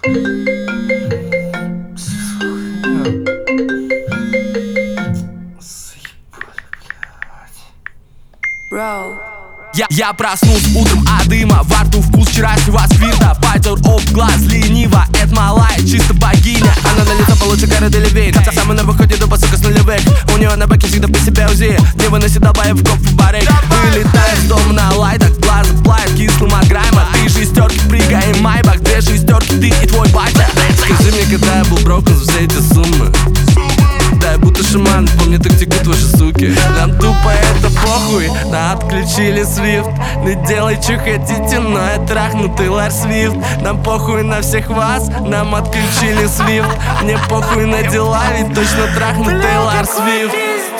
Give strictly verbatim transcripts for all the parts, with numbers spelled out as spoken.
Я, я проснулся утром от дыма, во рту вкус вчерашнего спирта. Потер об глаз лениво, это малая чисто богиня. Она на лицо получше города левей, самый на выходе до посылка с нулевых. У нее на баке всегда при себе УЗИ, не выносит долбоеб в кофе барейк. Вылетает с дома на лайтах, глаза плавит кислым от грайма. Три шестерки, прыгаем майбах, две шестерки, ты и твой батя. Скажи мне, когда я был брокен за все эти суммы. Да, я будто шаман, по мне так текут ваши суки. Нам тупо это похуй, да отключили свифт. Не делай, что хотите, но я трахнутый Лар Свифт. Нам похуй на всех вас, нам отключили свифт. Мне похуй на дела, ведь точно трахнутый Лар Свифт.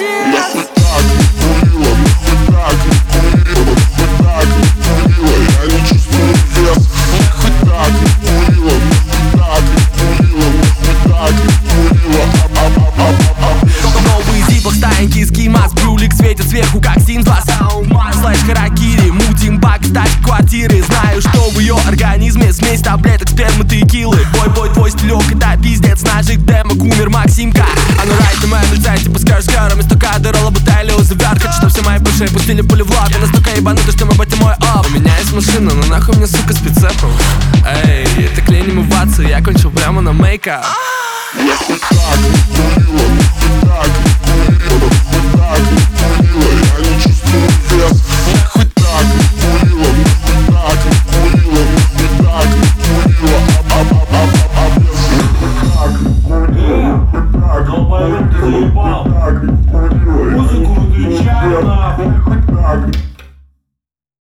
Старенький скимас, брюлик светит сверху, как синтез. Слэш харакири, мутим бак, стать квартиры. Знаю, что в ее организме смесь таблеток, спермы, текилы. Бой-бой, твой стилек, это пиздец, ножик, демок, умер Максимка. А ну райт на моем лице, типа скажешь скоро. Вместо кадра лоботали у завят. Хочу, чтоб все мои бывшие пустили пули в лоб. Я настолько ебанутый, что мы батя мой оп. У меня есть машина, но нахуй мне, сука, с прицепом. Эй, это клей не мываться, я кончил прямо на мейкап. Я хоть так курила, хоть так курила, хоть так курила, я не чувствую вес.